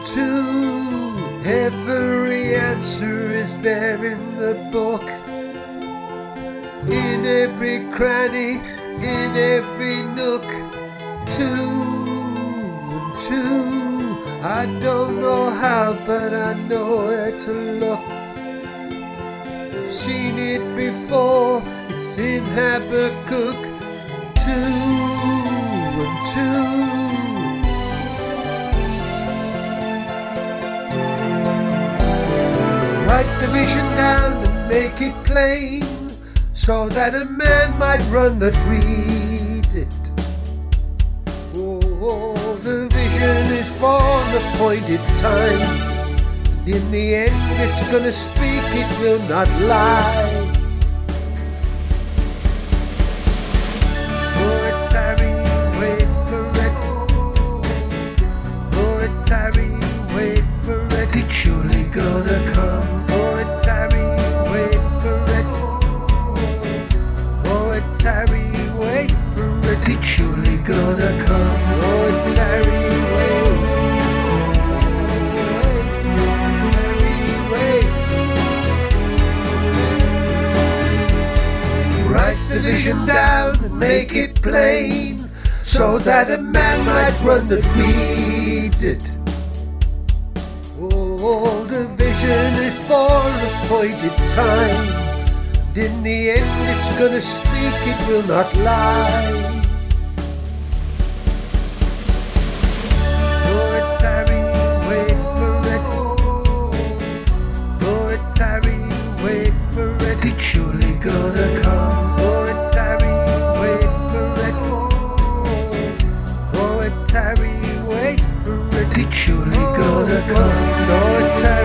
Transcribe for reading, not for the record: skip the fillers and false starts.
two. Every answer is there in the book, in every cranny, in every nook. Two and two. I don't know how, but I know where to look. I've seen it before, it's in Habakkuk. Two and two. Write the vision down and make it plain, so that a man might run that reads it. Oh, the vision is for an appointed time. In the end it's gonna speak, it will not lie. For a tarry, wait for it. For a tarry, wait for it. It's surely gonna come. For a tarry, wait for it. For a tarry, wait for it. It's surely gonna come. For a tarry, wait. Write the vision down and make it plain, so that a man might run that reads it. Oh, the vision is for an appointed time. And in the end it's gonna speak, it will not lie. For a tarry, wait for it. For a tarry, wait for it. It's surely gonna come. For a tarry, wait for it. For a tarry, wait for it. It's surely gonna come. For a tarry,